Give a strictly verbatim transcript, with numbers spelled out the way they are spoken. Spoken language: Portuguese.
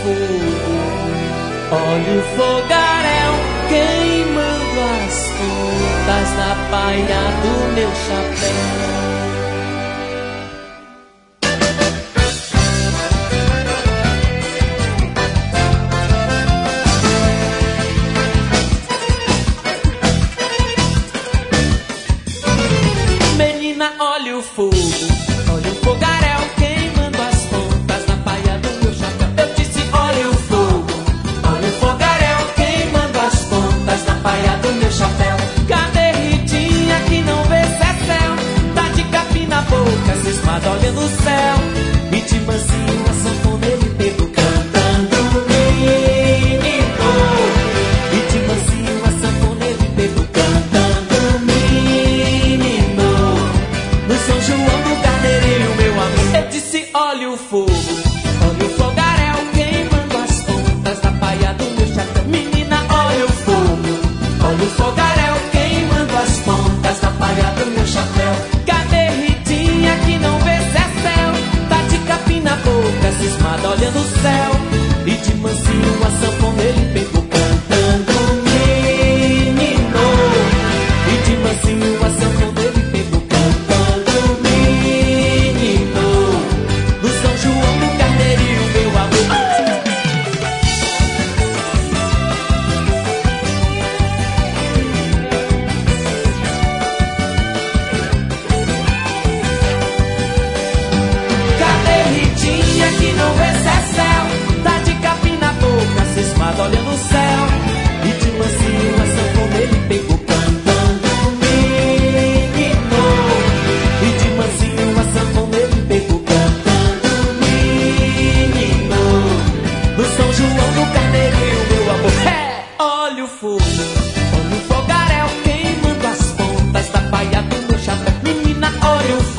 fogo, olha o fogaréu queimando as pontas na paia do meu chapéu. Olha o fogo, olha o fogaréu queimando as pontas na paia do meu chapéu. Eu disse, olha o fogo, olha o fogaréu queimando as pontas na paia do meu chapéu. Cadê Ritinha que não vê se é céu? Tá de capim na boca, cismada olhando o céu. E de mansinho a sanfoneira e pego cantando menino. E de mansinho a sanfoneira e pego cantando menino. No São João do Carneirinho, meu amor. Eu disse, olha o fogo, olha o fogaréu queimando as pontas na paia do meu chapéu. Menina, olha o fogo, olha o fogaréu queimando as pontas na paia do meu chapéu. Cadê Ritinha que não vê se é céu? Tá de capim na boca, cismada olhando o céu. E de mansinho a sanfoneira e pegou cantando menino. E de mansinho a sanfoneira e pegou cantando menino. No São João do Carneirinho, meu amor. Cadê Ritinha que não vê se é céu? Tá de capim na boca, cismada olhando o céu. E de mansinho a sanfoneira e pegou cantando menino. E de mansinho a sanfoneira e pegou cantando menino. No São João do Carneirinho, meu amor. É, olha o fogo, olha o fogaréu queimando as pontas da paia do meu chapéu. Menina, olha o fogo,